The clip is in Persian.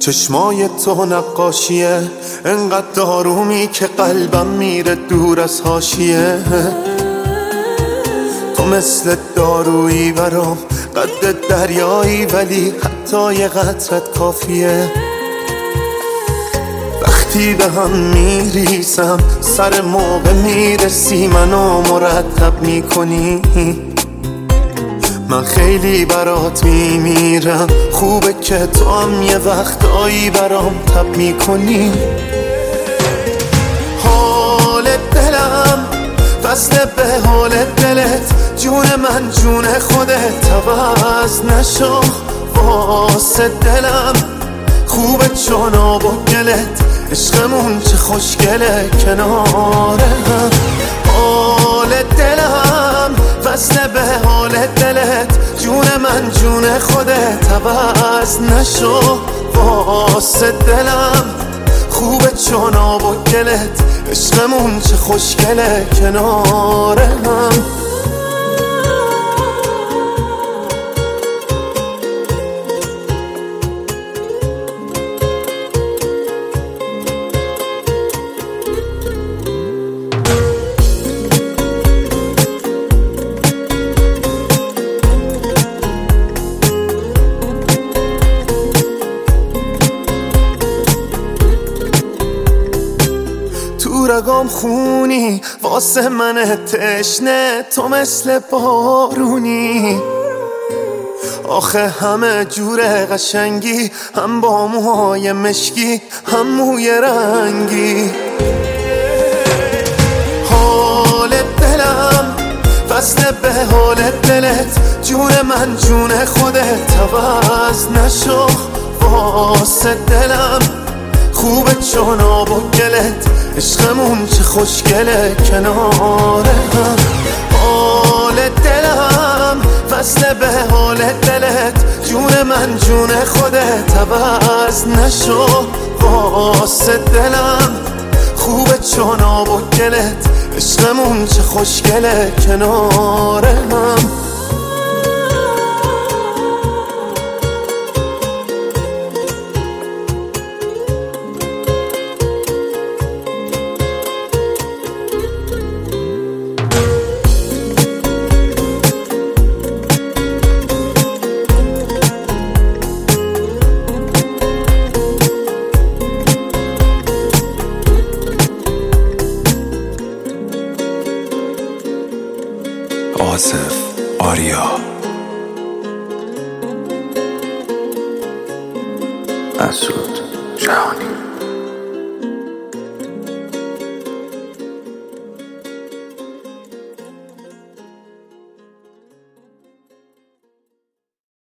چشمای تو نقاشیه، انقدر دارومی که قلبم میره دور از حاشیه. تو مثل دارویی برام، قد دریایی ولی حتی یه قطرت کافیه. وقتی به هم میریسم سر موقع میرسی، منو مرتب میکنی. من خیلی برات میمیرم، خوبه که تو هم یه وقتایی برام تب میکنی. حال دلم فصل به حال دلت، جون من جون خودت عوض نشو واسه دلم. خوبه چون آب و گلت، عشقمون چه خوشگله کنار هم. حال دلم فصل به حال دلت، جون من جون خودت عوض نشو واسه دلم. خوبه چون آب و گلت، عشقمون چه خوشگله کنار هم. تو رگام خونی واسه من تشنه، تو مثل بارونی. آخه همه جور قشنگی، هم با موهای مشکی هم موی رنگی. حال دلم فصل به حال دلت، جون من جون خودت عوض نشو واسه دلم. خوبه چون آب و گلت، عشقمون چه خوشگله کنار هم. حال دلم فصل به حال دلت، جون من جون خودت عوض نشو واسه دلم. خوبه چون آب و گلت، عشقمون چه خوشگله کنار هم. آصف آریا مسعود جهانی.